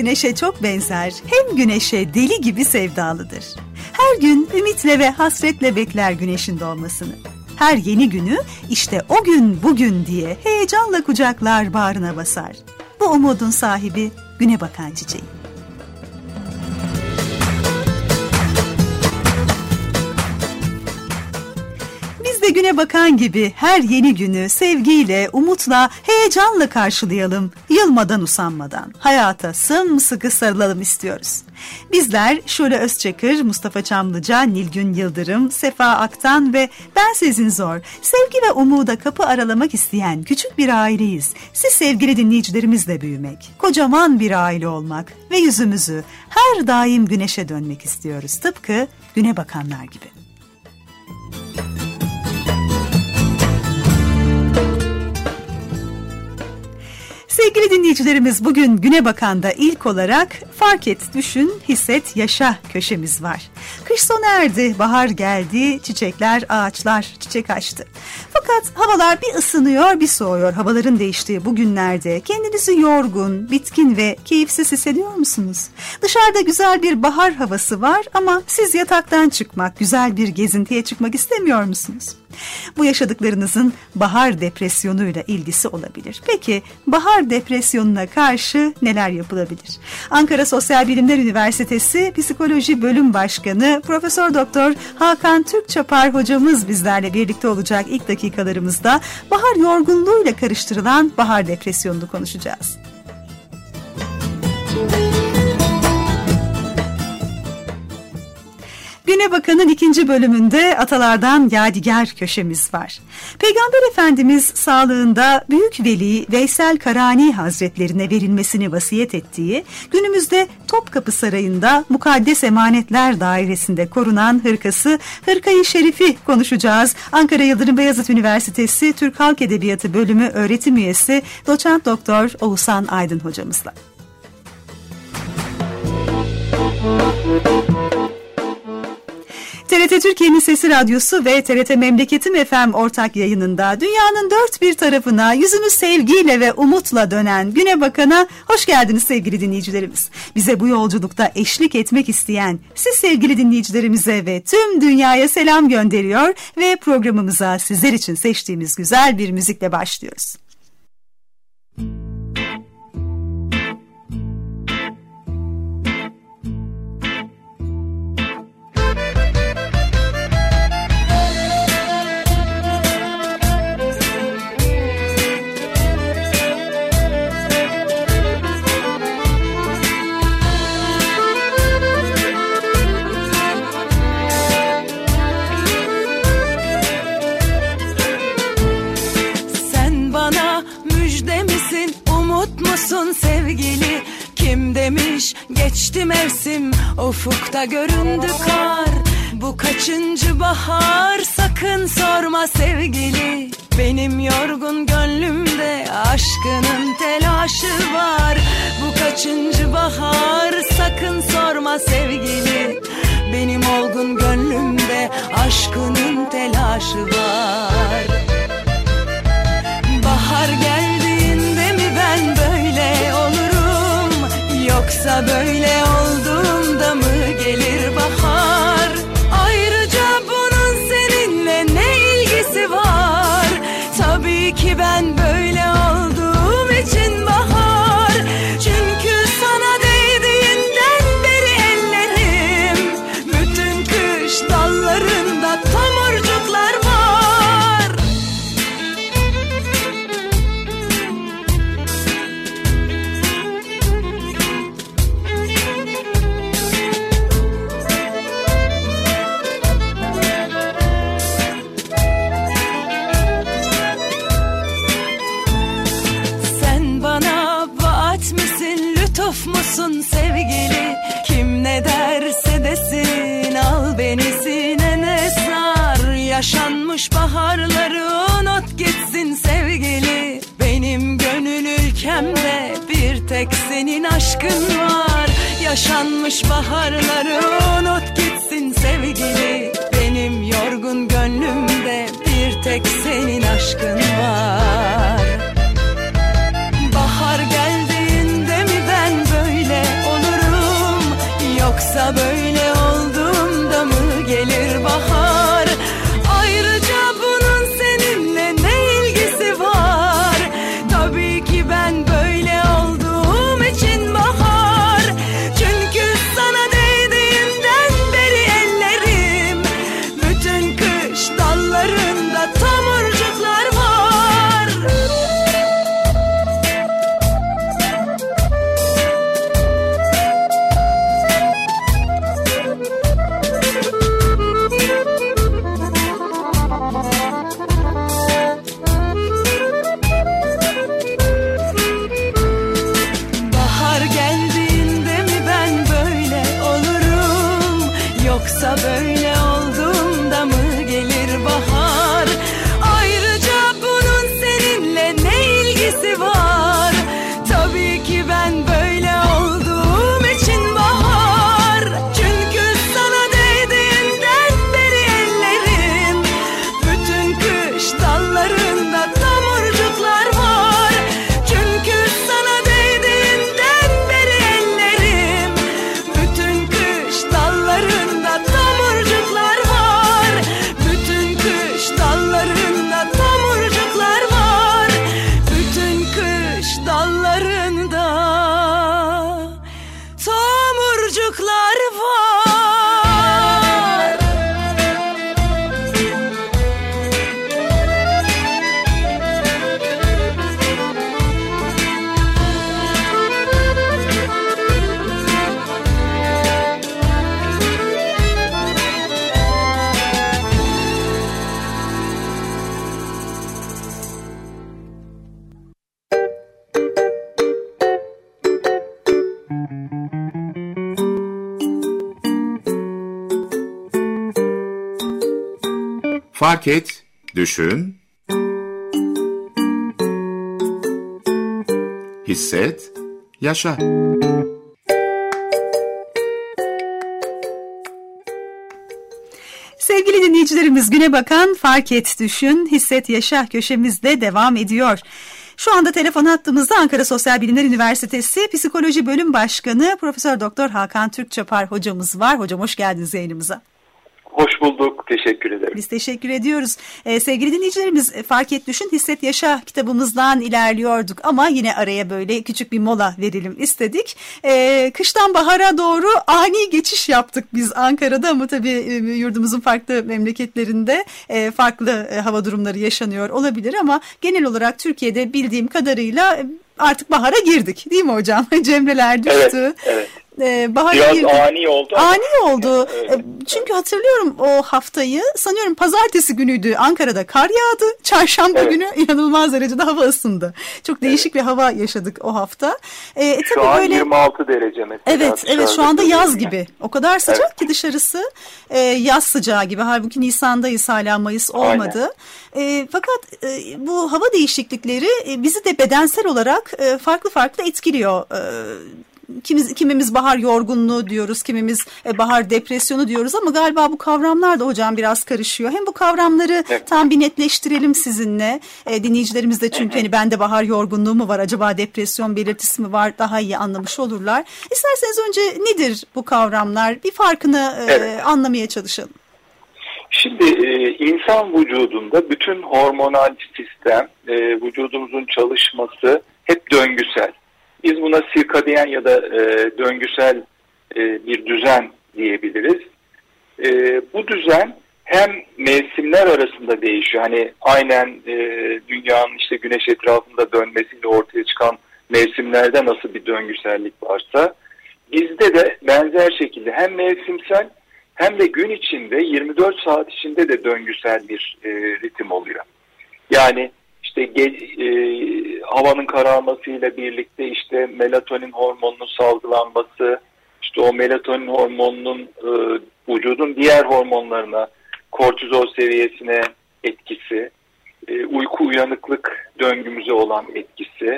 güneşe çok benzer, hem güneşe deli gibi sevdalıdır. Her gün ümitle ve hasretle bekler güneşin doğmasını. Her yeni günü işte o gün bugün diye heyecanla kucaklar, bağrına basar. Bu umudun sahibi güne bakan çiçeği. Biz de güne bakan gibi her yeni günü sevgiyle, umutla, heyecanla karşılayalım, yılmadan usanmadan. Hayata sımsıkı sarılalım istiyoruz. Bizler Şule Özçakır, Mustafa Çamlıca, Nilgün Yıldırım, Sefa Aktan ve ben Sezin Zor, sevgi ve umuda kapı aralamak isteyen küçük bir aileyiz. Siz sevgili dinleyicilerimizle büyümek, kocaman bir aile olmak ve yüzümüzü her daim güneşe dönmek istiyoruz. Tıpkı güne bakanlar gibi. Sevgili dinleyicilerimiz, bugün Güne Bakan'da ilk olarak fark et, düşün, hisset, yaşa köşemiz var. Kış sona erdi, bahar geldi, çiçekler, ağaçlar çiçek açtı. Fakat havalar bir ısınıyor, bir soğuyor. Havaların değiştiği bu günlerde kendinizi yorgun, bitkin ve keyifsiz hissediyor musunuz? Dışarıda güzel bir bahar havası var ama siz yataktan çıkmak, güzel bir gezintiye çıkmak istemiyor musunuz? Bu yaşadıklarınızın bahar depresyonuyla ilgisi olabilir. Peki bahar depresyonuna karşı neler yapılabilir? Ankara Sosyal Bilimler Üniversitesi Psikoloji Bölüm Başkanı Profesör Doktor Hakan Türkçapar hocamız bizlerle birlikte olacak. İlk dakikalarımızda bahar yorgunluğuyla karıştırılan bahar depresyonunu konuşacağız. Güne Bakan'ın 2. bölümünde atalardan yadigar köşemiz var. Peygamber Efendimiz sağlığında Büyük Veli Veysel Karani Hazretlerine verilmesini vasiyet ettiği, günümüzde Topkapı Sarayı'nda Mukaddes Emanetler Dairesi'nde korunan hırkası Hırka-i Şerif'i konuşacağız. Ankara Yıldırım Beyazıt Üniversitesi Türk Halk Edebiyatı Bölümü öğretim üyesi Doçent Doktor Oğuzhan Aydın hocamızla. TRT Türkiye'nin Sesi Radyosu ve TRT Memleketim FM ortak yayınında dünyanın dört bir tarafına yüzünü sevgiyle ve umutla dönen Güne Bakan'a hoş geldiniz sevgili dinleyicilerimiz. Bize bu yolculukta eşlik etmek isteyen siz sevgili dinleyicilerimize ve tüm dünyaya selam gönderiyor ve programımıza sizler için seçtiğimiz güzel bir müzikle başlıyoruz. Sevgili kim demiş geçti mevsim, ufukta göründü kar. Bu kaçıncı bahar, sakın sorma sevgili. Benim yorgun gönlümde aşkının telaşı var. Bu kaçıncı bahar, sakın sorma sevgili. Benim olgun gönlümde aşkının telaşı var. Bahar geldiğinde mi ben böyle olurum, yoksa böyle olduğumda mı gelir bahar? Ayrıca bunun seninle ne ilgisi var? Tabii ki ben böyle olduğum için bahar. Çünkü sana değdiğinden beri ellerim, bütün kış dallarında tomurcuklar var. Musun sevgili, kim ne derse desin, al beni sinene sar. Yaşanmış baharları unut gitsin sevgili. Benim gönül ülkemde bir tek senin aşkın var. Yaşanmış baharları unut gitsin sevgili. Benim yorgun gönlümde bir tek senin aşkın var. Bahar geldiğinde mi ben böyle Fark et, düşün, hisset, yaşa. Sevgili dinleyicilerimiz, güne bakan Fark et, düşün, hisset, yaşa köşemizde devam ediyor. Şu anda telefon hattımızda Ankara Sosyal Bilimler Üniversitesi Psikoloji Bölüm Başkanı Profesör Doktor Hakan Türkçapar hocamız var. Hocam hoş geldiniz yayınımıza. Hoş bulduk. Teşekkür ederim. Biz teşekkür ediyoruz. Sevgili dinleyicilerimiz, Fark et, düşün, hisset, yaşa kitabımızdan ilerliyorduk ama yine araya böyle küçük bir mola verelim istedik. Kıştan bahara doğru ani geçiş yaptık biz Ankara'da ama tabii yurdumuzun farklı memleketlerinde farklı hava durumları yaşanıyor olabilir ama genel olarak Türkiye'de bildiğim kadarıyla artık bahara girdik, değil mi hocam? Cemreler düştü. Evet. Bahar biraz girdi. ani oldu. Ani oldu. Çünkü hatırlıyorum o haftayı, sanıyorum pazartesi günüydü, Ankara'da kar yağdı. Çarşamba günü inanılmaz derecede hava ısındı. Çok değişik bir hava yaşadık o hafta. Şu an böyle 26 derece mesela. Evet şu anda yaz gibi. O kadar sıcak ki dışarısı yaz sıcağı gibi. Halbuki Nisan'dayız, hala Mayıs olmadı. Fakat bu hava değişiklikleri bizi de bedensel olarak farklı etkiliyor. Kimimiz bahar yorgunluğu diyoruz, kimimiz bahar depresyonu diyoruz ama galiba bu kavramlar da hocam biraz karışıyor. Hem bu kavramları tam bir netleştirelim sizinle. Dinleyicilerimiz de çünkü hani bende bahar yorgunluğu mu var, acaba depresyon belirtisi mi var, daha iyi anlamış olurlar. İsterseniz önce nedir bu kavramlar? Bir farkını anlamaya çalışalım. Şimdi insan vücudunda bütün hormonal sistem, vücudumuzun çalışması hep döngüsel. Biz buna sirkadiyen ya da döngüsel bir düzen diyebiliriz. Bu düzen hem mevsimler arasında değişiyor. Hani aynen dünyanın işte güneş etrafında dönmesiyle ortaya çıkan mevsimlerde nasıl bir döngüsellik varsa bizde de benzer şekilde hem mevsimsel hem de gün içinde 24 saat içinde de döngüsel bir ritim oluyor. Yani İşte havanın kararmasıyla birlikte işte melatonin hormonunun salgılanması, işte o melatonin hormonunun vücudun diğer hormonlarına, kortizol seviyesine etkisi, uyku uyanıklık döngümüze olan etkisi,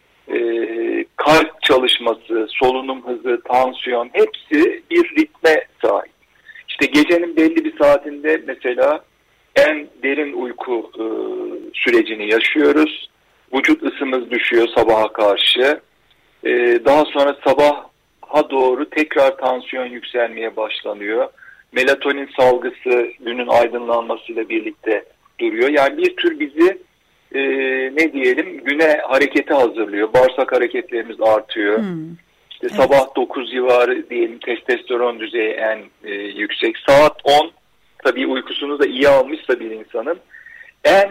kalp çalışması, solunum hızı, tansiyon hepsi bir ritme sahip. İşte gecenin belli bir saatinde mesela en derin uyku sürecini yaşıyoruz. Vücut ısımız düşüyor sabaha karşı. Daha sonra sabaha doğru tekrar tansiyon yükselmeye başlanıyor. Melatonin salgısı günün aydınlanmasıyla birlikte duruyor. Yani bir tür bizi ne diyelim güne harekete hazırlıyor. Bağırsak hareketlerimiz artıyor. İşte sabah 9 civarı diyelim testosteron düzeyi en yüksek. Saat 10 tabii uykusunu da iyi almışsa bir insanın en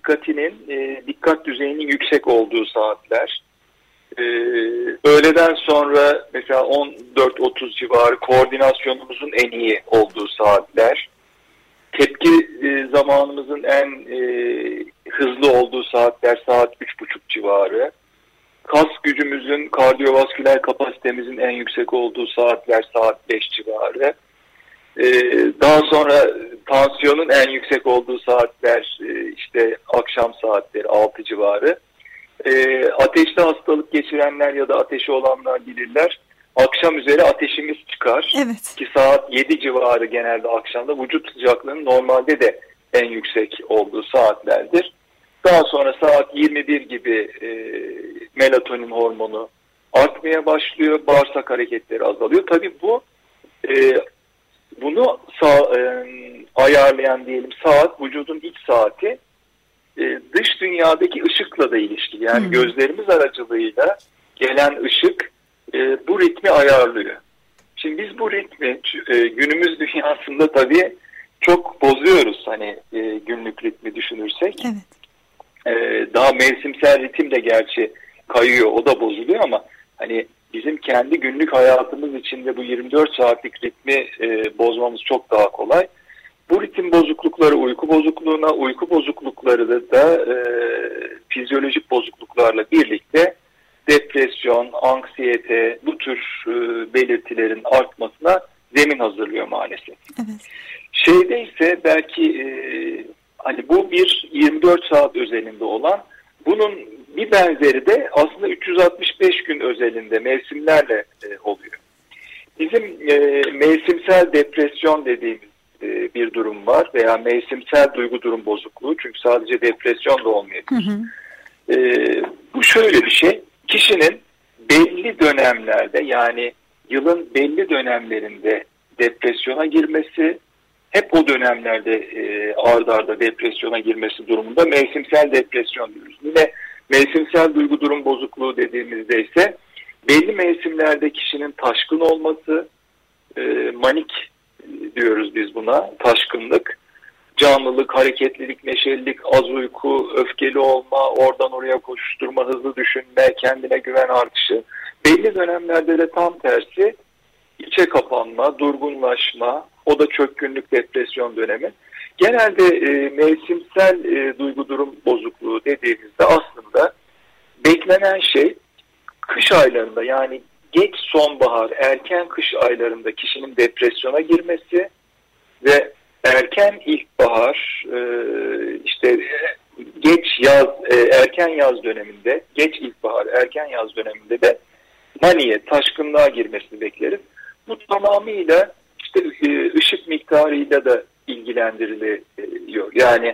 dikkat düzeyinin yüksek olduğu saatler. Öğleden sonra mesela 14-30 civarı koordinasyonumuzun en iyi olduğu saatler. Tepki zamanımızın en hızlı olduğu saatler saat 3.30 civarı. Kas gücümüzün, kardiyovasküler kapasitemizin en yüksek olduğu saatler saat 5 civarı. Daha sonra tansiyonun en yüksek olduğu saatler işte akşam saatleri 6 civarı. Ateşli hastalık geçirenler ya da ateşi olanlar bilirler. Akşam üzeri ateşimiz çıkar. Evet. Ki saat 7 civarı genelde akşamda vücut sıcaklığının normalde de en yüksek olduğu saatlerdir. Daha sonra saat 21 gibi melatonin hormonu artmaya başlıyor. Bağırsak hareketleri azalıyor. Tabii bunu ayarlayan diyelim saat, vücudun iç saati dış dünyadaki ışıkla da ilişkili. Yani gözlerimiz aracılığıyla gelen ışık bu ritmi ayarlıyor. Şimdi biz bu ritmi günümüz dünyasında tabii çok bozuyoruz. Hani günlük ritmi düşünürsek. Evet. Daha mevsimsel ritim de gerçi kayıyor, o da bozuluyor ama hani bizim kendi günlük hayatımız içinde bu 24 saatlik ritmi bozmamız çok daha kolay. Bu ritim bozuklukları uyku bozuklukları da fizyolojik bozukluklarla birlikte depresyon, anksiyete, bu tür belirtilerin artmasına zemin hazırlıyor maalesef. Evet. Şeyde ise belki Bu bir 24 saat özelinde olan. Bunun bir benzeri de aslında 365 gün özelinde mevsimlerle oluyor. Bizim mevsimsel depresyon dediğimiz bir durum var veya mevsimsel duygu durum bozukluğu, çünkü sadece depresyon da olmayabilir. Bu şöyle bir şey, kişinin belli dönemlerde, yani yılın belli dönemlerinde depresyona girmesi, hep o dönemlerde ard arda depresyona girmesi durumunda mevsimsel depresyon diyoruz. Yine mevsimsel duygu durum bozukluğu dediğimizde ise belli mevsimlerde kişinin taşkın olması, manik diyoruz biz buna, taşkınlık, canlılık, hareketlilik, neşelilik, az uyku, öfkeli olma, oradan oraya koşuşturma, hızlı düşünme, kendine güven artışı. Belli dönemlerde de tam tersi, içe kapanma, durgunlaşma, o da çökkünlük, depresyon dönemi. Genelde mevsimsel duygu durum bozukluğu dediğimizde aslında beklenen şey kış aylarında, yani geç sonbahar, erken kış aylarında kişinin depresyona girmesi ve erken ilkbahar, işte geç yaz, erken yaz döneminde, geç ilkbahar, erken yaz döneminde de maniye, taşkınlığa girmesini bekleriz. Bu tamamıyla işte ışık miktarıyla da ilgilendiriliyor. Yani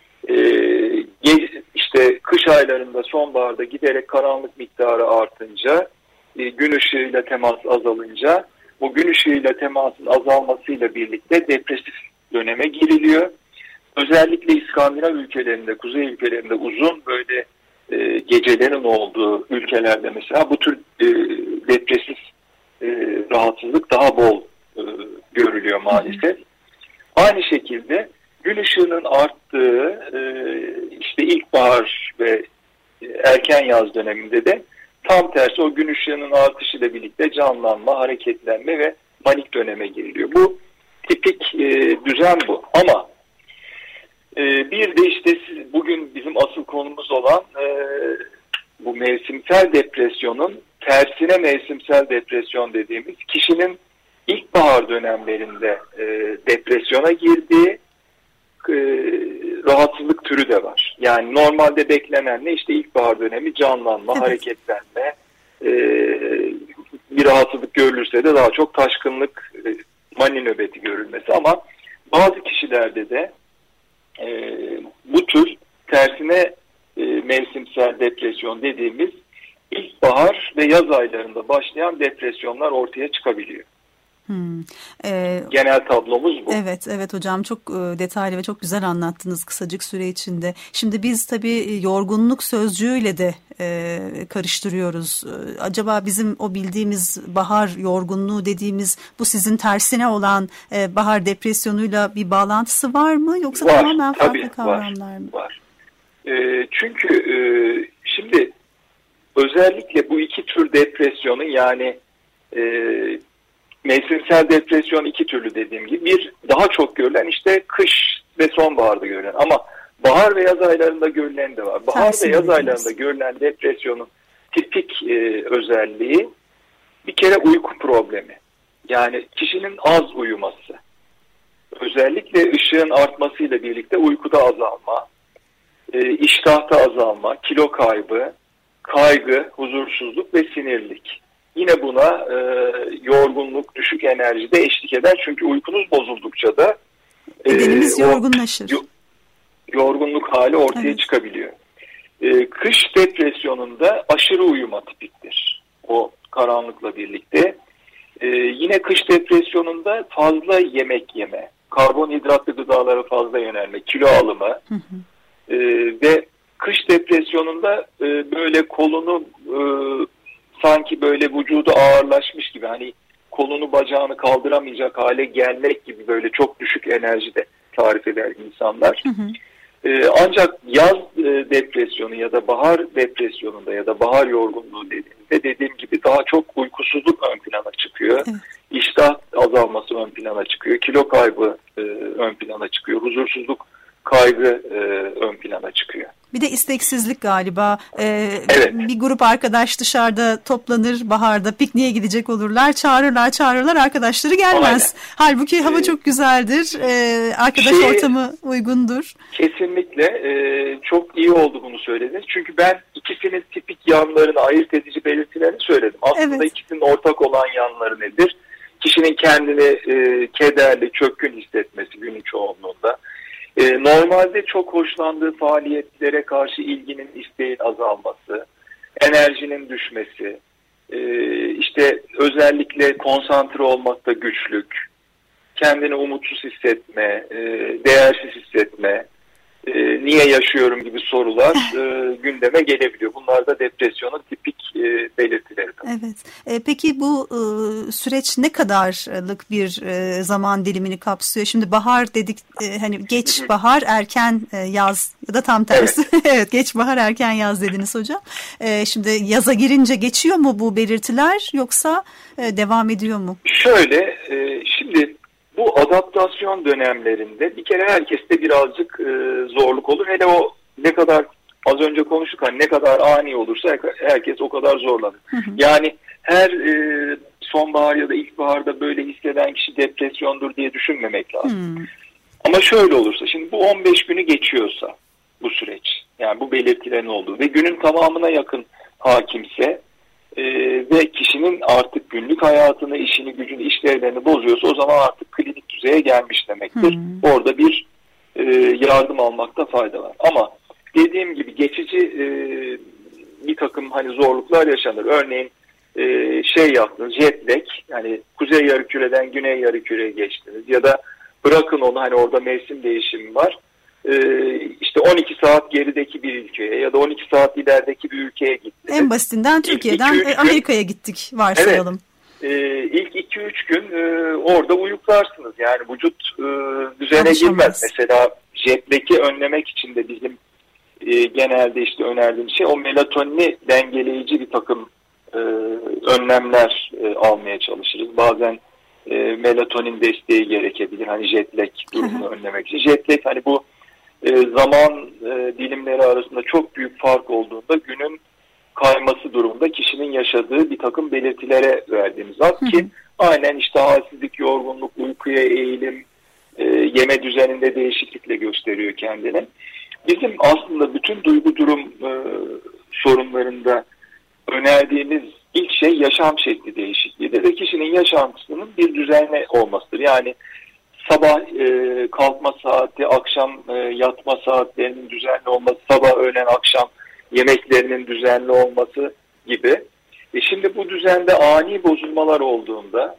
işte kış aylarında, sonbaharda giderek karanlık miktarı artınca, gün ışığıyla temas azalınca, bu gün ışığıyla temasın azalmasıyla birlikte depresif döneme giriliyor. Özellikle İskandinav ülkelerinde, kuzey ülkelerinde uzun böyle gecelerin olduğu ülkelerde mesela bu tür depresif rahatsızlık daha bol görülüyor maalesef. Aynı şekilde gün ışığının arttığı işte ilkbahar ve erken yaz döneminde de tam tersi o gün ışığının artışıyla birlikte canlanma, hareketlenme ve manik döneme giriliyor. Bu tipik düzen bu. Ama bir de işte bugün bizim asıl konumuz olan bu mevsimsel depresyonun tersine mevsimsel depresyon dediğimiz, kişinin ilkbahar dönemlerinde depresyona girdiği rahatsızlık türü de var. Yani normalde beklenen ne? İşte ilkbahar dönemi canlanma, evet, hareketlenme, bir rahatsızlık görülürse de daha çok taşkınlık, mani nöbeti görülmesi, ama bazı kişilerde de bu tür tersine mevsimsel depresyon dediğimiz ilkbahar ve yaz aylarında başlayan depresyonlar ortaya çıkabiliyor. Genel tablomuz bu. Evet hocam, çok detaylı ve çok güzel anlattınız kısacık süre içinde. Şimdi biz tabii yorgunluk sözcüğüyle de karıştırıyoruz. Acaba bizim o bildiğimiz bahar yorgunluğu dediğimiz, bu sizin tersine olan bahar depresyonuyla bir bağlantısı var mı? Yoksa var, tamamen farklı kavramlar mı? Var. Çünkü şimdi özellikle bu iki tür depresyonun, yani mevsimsel depresyon iki türlü dediğim gibi. Bir, daha çok görülen işte kış ve sonbaharda görülen, ama bahar ve yaz aylarında görülen de var. Bahar ve yaz aylarında görülen depresyonun tipik özelliği bir kere uyku problemi. Yani kişinin az uyuması. Özellikle ışığın artmasıyla birlikte uykuda azalma, iştahta azalma, kilo kaybı, kaygı, huzursuzluk ve sinirlik. Yine buna yorgunluk, düşük enerji de eşlik eder. Çünkü uykunuz bozuldukça da bedenimiz yorgunlaşır. Yorgunluk hali ortaya çıkabiliyor. Kış depresyonunda aşırı uyuma tipiktir. O karanlıkla birlikte. Yine kış depresyonunda fazla yemek yeme, karbonhidratlı gıdalara fazla yönelme, kilo alımı ve kış depresyonunda böyle kolunu sanki böyle vücudu ağırlaşmış gibi, hani kolunu bacağını kaldıramayacak hale gelmek gibi, böyle çok düşük enerjide tarif eder insanlar. Ancak yaz depresyonu ya da bahar depresyonunda ya da bahar yorgunluğu dediğim gibi daha çok uykusuzluk ön plana çıkıyor. Evet. İştah azalması ön plana çıkıyor. Kilo kaybı ön plana çıkıyor. Huzursuzluk kaygı ön plana çıkıyor. Bir de isteksizlik galiba. Evet. Bir grup arkadaş dışarıda toplanır, baharda pikniğe gidecek olurlar. Çağırırlar, arkadaşları gelmez. Aynen. Halbuki hava çok güzeldir. Arkadaş ortamı uygundur. Kesinlikle. Çok iyi oldu bunu söylediniz. Çünkü ben ikisinin tipik yanlarını, ayırt edici belirtilerini söyledim. Aslında ikisinin ortak olan yanları nedir? Kişinin kendini kederli, çökkün hissetmesi günün çoğunluğunda. Normalde çok hoşlandığı faaliyetlere karşı ilginin, isteğin azalması, enerjinin düşmesi, işte özellikle konsantre olmakta güçlük, kendini umutsuz hissetme, değersiz hissetme, niye yaşıyorum gibi sorular gündeme gelebiliyor. Bunlar da depresyonun tipik belirtileri. Evet. Peki bu süreç ne kadarlık bir zaman dilimini kapsıyor? Şimdi bahar dedik, hani geç bahar, erken yaz ya da tam tersi. Evet, evet, geç bahar, erken yaz dediniz hocam. Şimdi yaza girince geçiyor mu bu belirtiler yoksa devam ediyor mu? Şöyle, şimdi bu adaptasyon dönemlerinde bir kere herkeste birazcık zorluk olur. Hele o ne kadar az önce konuştuk, hani ne kadar ani olursa herkes o kadar zorlanır. Hı hı. Yani her sonbahar ya da ilkbaharda böyle hisseden kişi depresyondur diye düşünmemek lazım. Hı. Ama şöyle olursa, şimdi bu 15 günü geçiyorsa bu süreç, yani bu belirtilerin olduğu ve günün tamamına yakın hakimse ve kişinin artık günlük hayatını, işini, gücünü, işlevlerini bozuyorsa o zaman artık klinik düzeye gelmiş demektir. Orada bir yardım almakta fayda var. Ama dediğim gibi geçici bir takım hani zorluklar yaşanır. Örneğin yaptınız, jet lag, yani kuzey yarımküreden güney yarımküreye geçtiniz ya da bırakın onu, hani orada mevsim değişimi var. İşte 12 saat gerideki bir ülkeye ya da 12 saat ilerideki bir ülkeye gittiniz. En basitinden Türkiye'den Amerika'ya gittik varsayalım. Evet, ilk 2-3 gün orada uyuklarsınız. Yani vücut düzene girmez. Mesela jet lag'i önlemek için de bizim genelde işte önerdiğim şey o melatonini dengeleyici bir takım önlemler almaya çalışırız. Bazen melatonin desteği gerekebilir. Hani jet lag durumunu önlemek için. Jet lag, hani bu zaman dilimleri arasında çok büyük fark olduğunda günün kayması durumunda kişinin yaşadığı bir takım belirtilere verdiğimiz ad ki aynen işte halsizlik, yorgunluk, uykuya eğilim, yeme düzeninde değişiklikle gösteriyor kendini. Bizim aslında bütün duygu durum sorunlarında önerdiğimiz ilk şey yaşam şekli değişikliğidir ve kişinin yaşantısının bir düzenli olmasıdır. Yani sabah kalkma saati, akşam yatma saatlerinin düzenli olması, sabah, öğlen, akşam yemeklerinin düzenli olması gibi. Şimdi bu düzende ani bozulmalar olduğunda,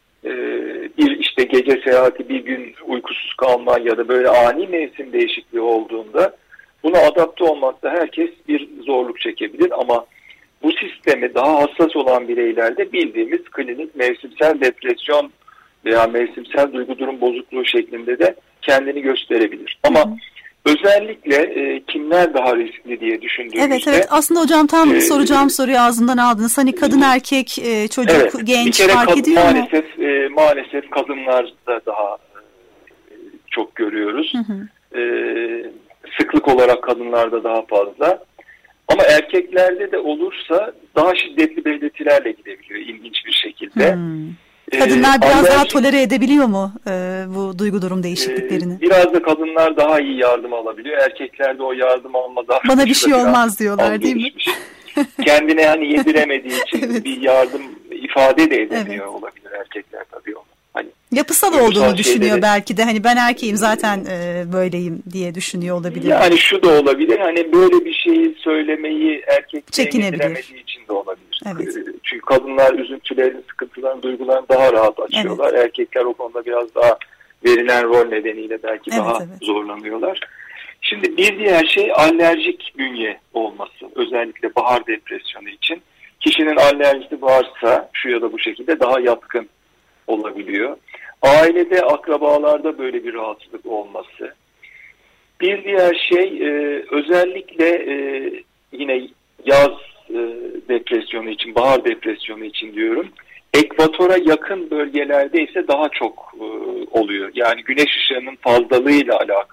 bir işte gece seyahati, bir gün uykusuz kalma ya da böyle ani mevsim değişikliği olduğunda buna adapte olmakta herkes bir zorluk çekebilir ama bu sistemi daha hassas olan bireylerde bildiğimiz klinik mevsimsel depresyon veya mevsimsel duygu durum bozukluğu şeklinde de kendini gösterebilir. Ama özellikle kimler daha riskli diye düşündüğümüzde... Evet, aslında hocam tam soracağım soruyu ağzından aldınız. Hani kadın, erkek, çocuk, genç fark ediyor mu? Maalesef kadınlarda daha çok görüyoruz. Sıklık olarak kadınlarda daha fazla. Ama erkeklerde de olursa daha şiddetli belirtilerle gidebiliyor ilginç bir şekilde. Kadınlar biraz daha tolere edebiliyor mu bu duygu durum değişikliklerini? Biraz da kadınlar daha iyi yardım alabiliyor. Erkeklerde o yardım alma daha... Bana bir şey olmaz diyorlar değil mi? Kendine yani yediremediği için bir yardım ifade de edemiyor olabilir erkekler tabii onu. Hani yapısal olduğunu düşünüyor belki de, hani ben erkeğim zaten böyleyim diye düşünüyor olabilir. Yani şu da olabilir, hani böyle bir şeyi söylemeyi erkekliğe getiremediği için de olabilir. Evet. Çünkü kadınlar üzüntülerini, sıkıntılarını, duygularını daha rahat açıyorlar. Evet. Erkekler o konuda biraz daha verilen rol nedeniyle belki daha zorlanıyorlar. Şimdi bir diğer şey alerjik bünye olması. Özellikle bahar depresyonu için. Kişinin alerjisi varsa şu ya da bu şekilde daha yatkın olabiliyor. Ailede, akrabalarda böyle bir rahatsızlık olması. Bir diğer şey özellikle yine yaz depresyonu için, bahar depresyonu için diyorum. Ekvatora yakın bölgelerde ise daha çok oluyor. Yani güneş ışığının fazlalığıyla alakalı çünkü.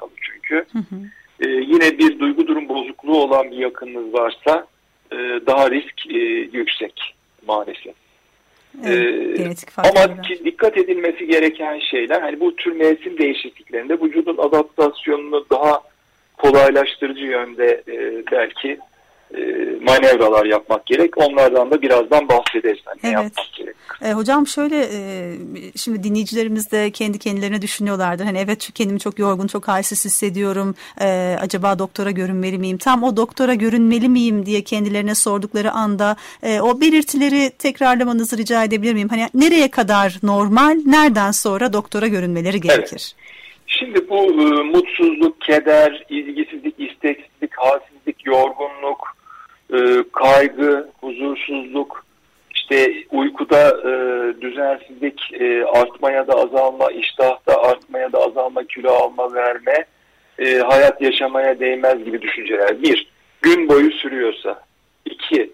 çünkü. Yine bir duygu durum bozukluğu olan bir yakınınız varsa daha risk yüksek maalesef. Genetik ama dikkat edilmesi gereken şeyler, hani bu tür mevsim değişikliklerinde vücudun adaptasyonunu daha kolaylaştırıcı yönde belki manevralar yapmak gerek. Onlardan da birazdan bahsederiz. Hani ne yapmak gerek. Hocam şöyle, şimdi dinleyicilerimiz de kendi kendilerine düşünüyorlardır. Hani evet, kendimi çok yorgun, çok halsiz hissediyorum. Acaba doktora görünmeli miyim? Tam o doktora görünmeli miyim diye kendilerine sordukları anda o belirtileri tekrarlamanızı rica edebilir miyim? Hani nereye kadar normal, nereden sonra doktora görünmeleri gerekir? Evet. Şimdi bu mutsuzluk, keder, ilgisizlik, isteksizlik, halsizlik, yorgunluk, kaygı, huzursuzluk, işte uykuda düzensizlik, artma ya da azalma, iştahta artma ya da azalma, kilo alma, verme, hayat yaşamaya değmez gibi düşünceler. 1. Gün boyu sürüyorsa. 2.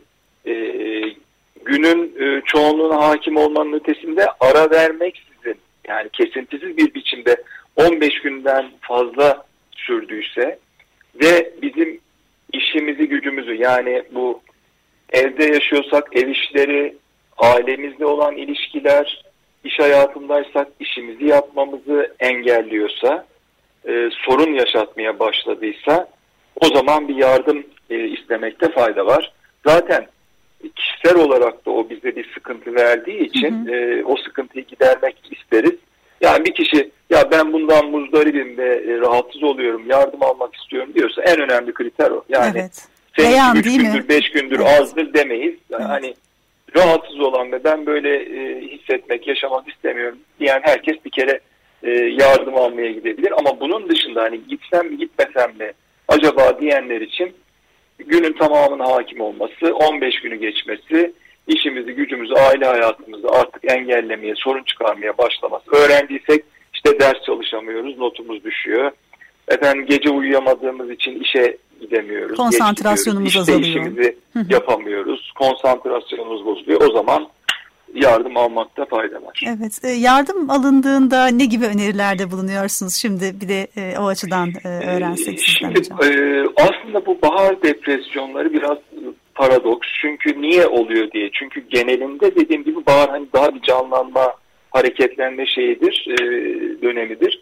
Günün çoğunluğuna hakim olmanın ötesinde ara vermeksizin, yani kesintisiz bir biçimde 15 günden fazla sürdüyse ve bizim işimizi, gücümüzü, yani bu evde yaşıyorsak ev işleri, ailemizle olan ilişkiler, iş hayatındaysak işimizi yapmamızı engelliyorsa, sorun yaşatmaya başladıysa o zaman bir yardım istemekte fayda var. Zaten kişisel olarak da o bize bir sıkıntı verdiği için o sıkıntıyı gidermek isteriz. Yani bir kişi ya ben bundan muzdaribim ve rahatsız oluyorum, yardım almak istiyorum diyorsa en önemli kriter o. Yani senin 3 gündür, 5 gündür azdır demeyiz. Yani hani rahatsız olan ve ben böyle hissetmek, yaşamak istemiyorum diyen herkes bir kere yardım almaya gidebilir. Ama bunun dışında hani gitsem mi gitmesem mi acaba diyenler için günün tamamına hakim olması, 15 günü geçmesi, işimizi, gücümüzü, aile hayatımızı artık engellemeye, sorun çıkarmaya başlaması. Öğrendiysek işte ders çalışamıyoruz, notumuz düşüyor. Efendim gece uyuyamadığımız için işe gidemiyoruz. Konsantrasyonumuz azalıyor. İşte işimizi yapamıyoruz. Konsantrasyonumuz bozuluyor. O zaman yardım almakta fayda var. Evet. Yardım alındığında ne gibi önerilerde bulunuyorsunuz? Şimdi bir de o açıdan öğrensek sizden hocam. Aslında bu bahar depresyonları biraz paradoks. Çünkü niye oluyor diye. Çünkü genelinde dediğim gibi bahar hani daha bir canlanma, hareketlenme şeyidir, dönemidir.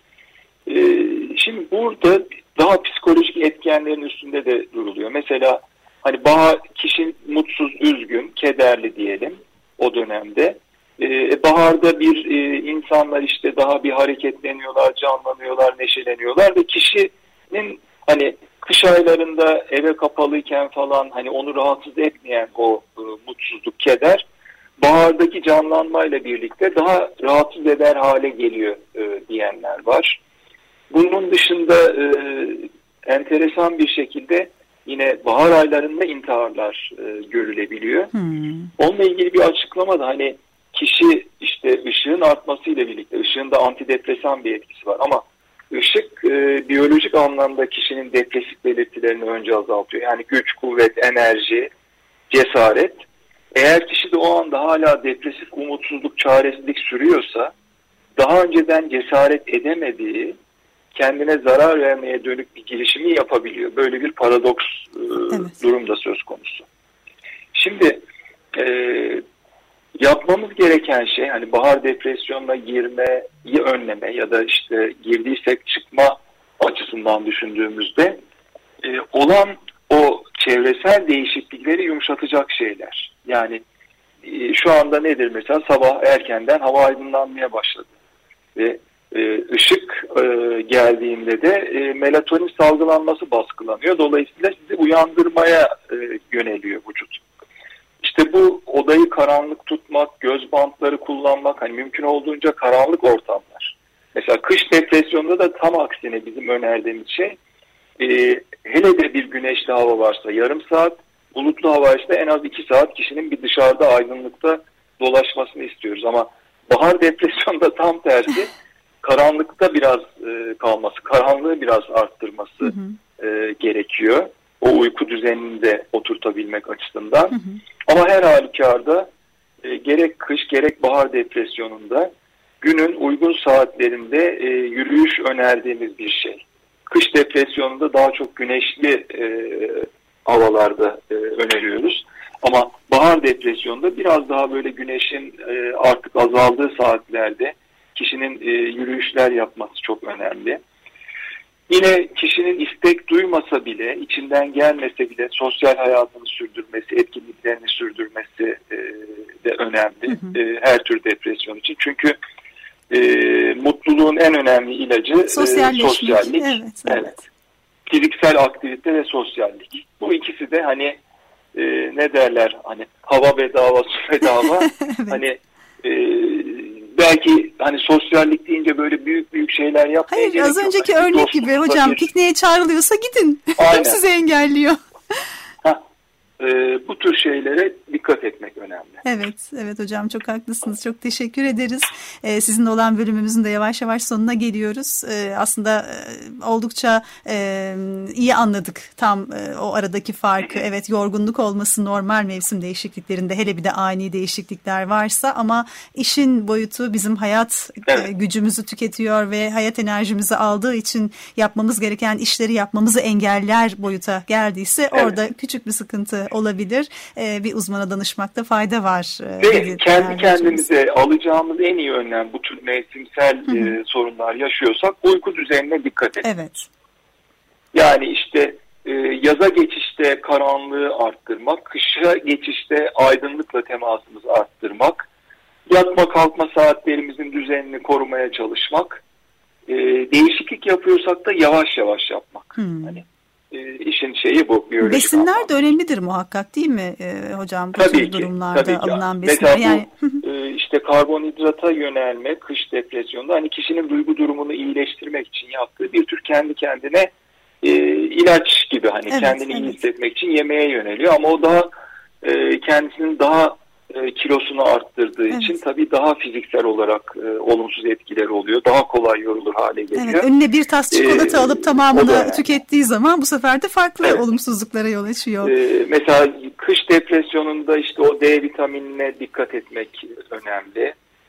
Şimdi burada daha psikolojik etkenlerin üstünde de duruluyor. Mesela hani bahar, kişi mutsuz, üzgün, kederli diyelim o dönemde. Baharda bir insanlar işte daha bir hareketleniyorlar, canlanıyorlar, neşeleniyorlar ve kişinin hani kış aylarında eve kapalıyken falan hani onu rahatsız etmeyen o mutsuzluk, keder bahardaki canlanmayla birlikte daha rahatsız eder hale geliyor diyenler var. Bunun dışında enteresan bir şekilde yine bahar aylarında intiharlar görülebiliyor. Onunla ilgili bir açıklama da hani kişi işte ışığın artmasıyla birlikte, ışığın da antidepresan bir etkisi var ama ışık biyolojik anlamda kişinin depresif belirtilerini önce azaltıyor. Yani güç, kuvvet, enerji, cesaret. Eğer kişi de o anda hala depresif, umutsuzluk, çaresizlik sürüyorsa daha önceden cesaret edemediği, kendine zarar vermeye dönük bir girişimi yapabiliyor. Böyle bir paradoks durum da söz konusu. Şimdi yapmamız gereken şey hani bahar depresyonuna girmeyi önleme ya da işte girdiysek çıkma açısından düşündüğümüzde olan o çevresel değişiklikleri yumuşatacak şeyler. Yani şu anda nedir mesela sabah erkenden hava aydınlanmaya başladı ve ışık geldiğinde de melatonin salgılanması baskılanıyor. Dolayısıyla sizi uyandırmaya yöneliyor vücut. İşte bu odayı karanlık tutmak, göz bantları kullanmak, hani mümkün olduğunca karanlık ortamlar. Mesela kış depresyonunda da tam aksine bizim önerdiğimiz şey hele de bir güneşli hava varsa yarım saat, bulutlu havaysa en az 2 saat kişinin bir dışarıda aydınlıkta dolaşmasını istiyoruz. Ama bahar depresyonda tam tersi karanlıkta biraz kalması, karanlığı biraz arttırması gerekiyor. O uyku düzenini de oturtabilmek açısından. Ama her halükarda gerek kış gerek bahar depresyonunda günün uygun saatlerinde yürüyüş önerdiğimiz bir şey. Kış depresyonunda daha çok güneşli havalarda öneriyoruz. Ama bahar depresyonunda biraz daha böyle güneşin artık azaldığı saatlerde kişinin yürüyüşler yapması çok önemli. Yine kişinin istek duymasa bile, içinden gelmese bile sosyal hayatını sürdürmesi, etkinliklerini sürdürmesi de önemli her tür depresyon için. Çünkü mutluluğun en önemli ilacı sosyallik. Evet. Fiziksel aktivite ve sosyallik. Bu ikisi de hani ne derler, hani hava bedava, su bedava. Evet. Hani belki hani sosyallik deyince böyle büyük şeyler yapmaya gerek yok. Hayır, az önceki örnek gibi hocam, pikniğe çağrılıyorsa gidin. Kim sizi engelliyor? Bu tür şeylere dikkat etmek önemli. Evet hocam, çok haklısınız. Çok teşekkür ederiz. Sizinle olan bölümümüzün de yavaş yavaş sonuna geliyoruz. Aslında oldukça iyi anladık tam o aradaki farkı. Evet, yorgunluk olması normal mevsim değişikliklerinde, hele bir de ani değişiklikler varsa, ama işin boyutu bizim hayat gücümüzü tüketiyor ve hayat enerjimizi aldığı için yapmamız gereken işleri yapmamızı engeller boyuta geldiyse orada küçük bir sıkıntı olabilir. Bir uzmana danışmakta fayda var. Ve kendi kendimize alacağımız en iyi önlem, bu tür mevsimsel sorunlar yaşıyorsak, uyku düzenine dikkat etmek. Evet. Yani işte yaza geçişte karanlığı arttırmak, kışa geçişte aydınlıkla temasımızı arttırmak, yatma kalkma saatlerimizin düzenini korumaya çalışmak, değişiklik yapıyorsak da yavaş yavaş yapmak. Hani işin şeyi bu. Besinler anlamda de önemlidir muhakkak, değil mi hocam? Bu tür durumlarda alınan besinler. Mesela işte karbonhidrata yönelme kış depresyonda hani kişinin duygu durumunu iyileştirmek için yaptığı bir tür kendi kendine ilaç gibi, hani kendini iyi hissetmek için yemeğe yöneliyor, ama o daha kendisinin daha kilosunu arttırdığı için tabii daha fiziksel olarak olumsuz etkileri oluyor. Daha kolay yorulur hale geliyor. Evet, önüne bir tas çikolata alıp tamamını tükettiği zaman bu sefer de farklı olumsuzluklara yol açıyor. Mesela kış depresyonunda işte o D vitaminine dikkat etmek önemli.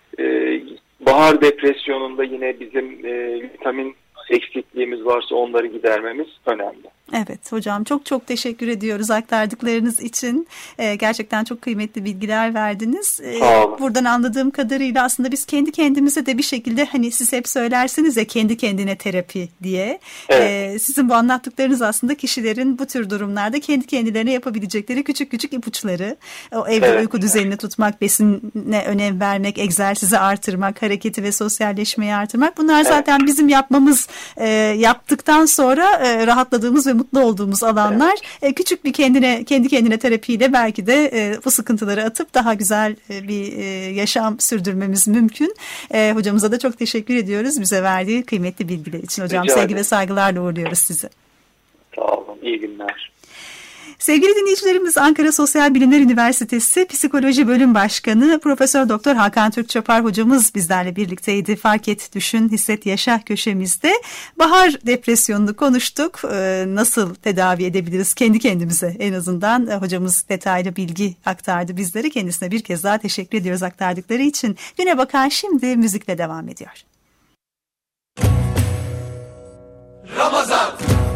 Bahar depresyonunda yine bizim vitamin eksikliğimiz varsa onları gidermemiz önemli. Evet hocam, çok teşekkür ediyoruz aktardıklarınız için. Gerçekten çok kıymetli bilgiler verdiniz. Buradan anladığım kadarıyla aslında biz kendi kendimize de bir şekilde, hani siz hep söylersiniz ya, kendi kendine terapi diye. Sizin bu anlattıklarınız aslında kişilerin bu tür durumlarda kendi kendilerine yapabilecekleri küçük ipuçları. O evde uyku düzenini tutmak, besine önem vermek, egzersizi artırmak, hareketi ve sosyalleşmeyi artırmak. Bunlar zaten bizim yaptıktan sonra rahatladığımız ve mutlu olduğumuz alanlar. Küçük bir kendi kendine terapiyle belki de bu sıkıntıları atıp daha güzel bir yaşam sürdürmemiz mümkün. Hocamıza da çok teşekkür ediyoruz bize verdiği kıymetli bilgiler için. Hocam, sevgi ve saygılarla uğurluyoruz sizi. Sağ olun, iyi günler. Sevgili dinleyicilerimiz, Ankara Sosyal Bilimler Üniversitesi Psikoloji Bölüm Başkanı Profesör Doktor Hakan Türkçapar hocamız bizlerle birlikteydi. Fark et, düşün, hisset, yaşa köşemizde bahar depresyonunu konuştuk. Nasıl tedavi edebiliriz kendi kendimize, en azından hocamız detaylı bilgi aktardı bizlere. Kendisine bir kez daha teşekkür ediyoruz aktardıkları için. Güne bakan şimdi müzikle devam ediyor. Ramazan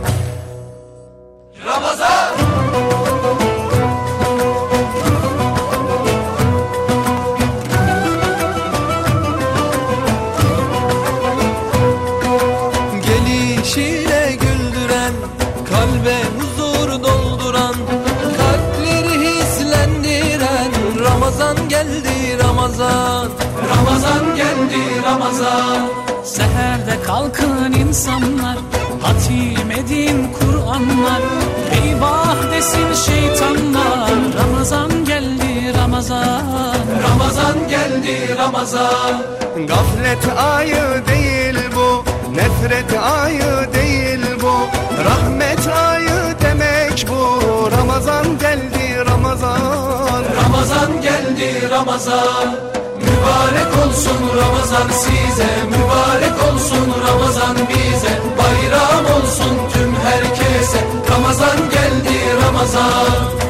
gelişiyle güldüren, kalbe huzur dolduran, kalpleri hislendiren Ramazan geldi Ramazan. Ramazan geldi Ramazan. Seherde kalkın insanlar, hatim edin Kur'anlar, eyvah desin şeytanlar. Ramazan geldi Ramazan. Ramazan geldi Ramazan. Gaflet ayı değil bu, nefret ayı değil bu, rahmet ayı demek bu. Ramazan geldi Ramazan. Ramazan geldi Ramazan. Mübarek olsun Ramazan size, mübarek olsun Ramazan bize, bayram olsun tüm herkese. Ramazan geldi Ramazan.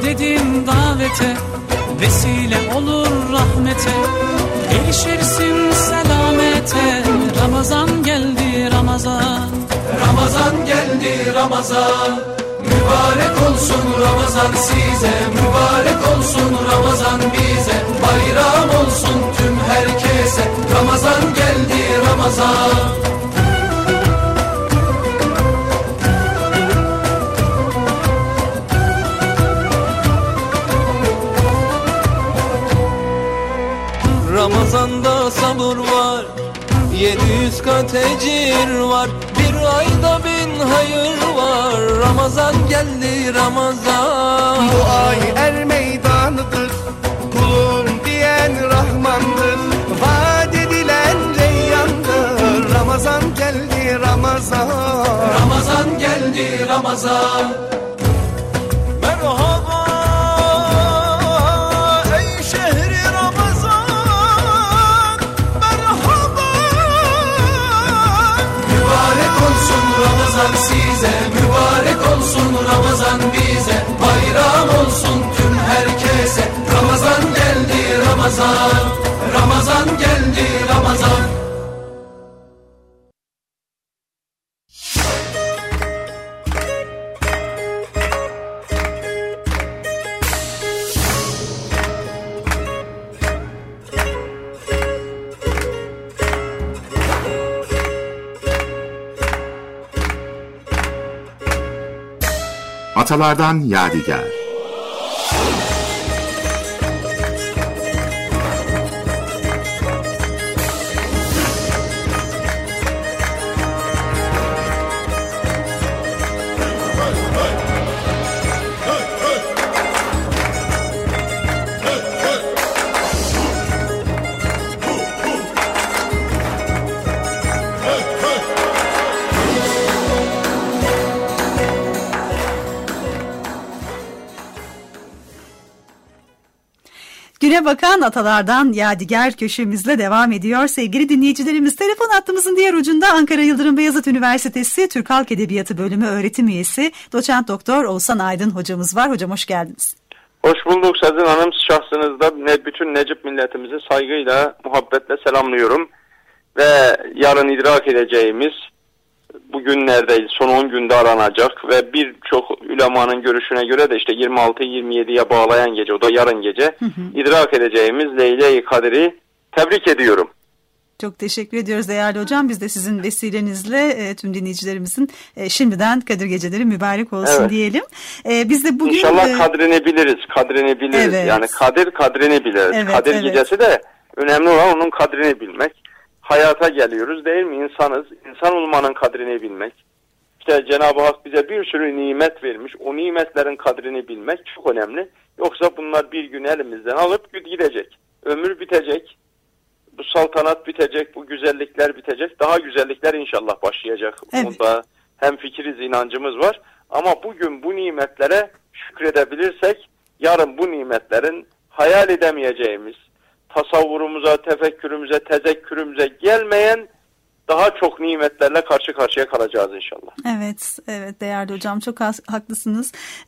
dedin davete, vesile olur rahmete, erişirsin selamete. Ramazan geldi Ramazan, Ramazan geldi Ramazan, mübarek olsun Ramazan size, mübarek olsun Ramazan bize, bayram olsun tüm herkese. Ramazan geldi Ramazan. Ramazan'da sabır var, 700 kat ecir var, bir ayda 1000 hayır var. Ramazan geldi Ramazan. Bu ay er meydanıdır, kulum diyen Rahmandır, vaat edilen reyyandır. Ramazan geldi Ramazan. Ramazan geldi Ramazan. Merhaba ey şehri Ramazan, merhaba. Mübarek olsun Ramazan size, mübarek olsun Ramazan bize, bayram olsun tüm herkese. Ramazan geldi Ramazan, Ramazan geldi Ramazan. Atalardan Yadigar. Güne bakan atalardan Yadigar köşemizle devam ediyor. Sevgili dinleyicilerimiz, telefon hattımızın diğer ucunda Ankara Yıldırım Beyazıt Üniversitesi Türk Halk Edebiyatı Bölümü öğretim üyesi Doçent Doktor Oğuzhan Aydın hocamız var. Hocam hoş geldiniz. Hoş bulduk Sezin Hanım. Şahsınızda bütün Necip milletimizi saygıyla, muhabbetle selamlıyorum. Ve yarın idrak edeceğimiz, bugünlerde son 10 günde aranacak ve birçok ulemanın görüşüne göre de işte 26-27'ye bağlayan gece, o da yarın gece idrak edeceğimiz Leyle-i Kadir'i tebrik ediyorum. Çok teşekkür ediyoruz değerli hocam. Biz de sizin vesilenizle tüm dinleyicilerimizin şimdiden Kadir Geceleri mübarek olsun diyelim. Biz de bugün İnşallah kadrini biliriz. Evet. Yani kadrini biliriz. Evet, Kadir Gecesi de önemli olan onun kadrini bilmek. Hayata geliyoruz değil mi? İnsanız. İnsan olmanın kadrini bilmek. İşte Cenab-ı Hak bize bir sürü nimet vermiş. O nimetlerin kadrini bilmek çok önemli. Yoksa bunlar bir gün elimizden alıp gidecek. Ömür bitecek. Bu saltanat bitecek. Bu güzellikler bitecek. Daha güzellikler inşallah başlayacak. Evet. Bunda hem fikiriz, inancımız var. Ama bugün bu nimetlere şükredebilirsek yarın bu nimetlerin hayal edemeyeceğimiz, tasavvurumuza, tefekkürümüze, tezekkürümüze gelmeyen daha çok nimetlerle karşı karşıya kalacağız inşallah. Evet değerli hocam, çok haklısınız.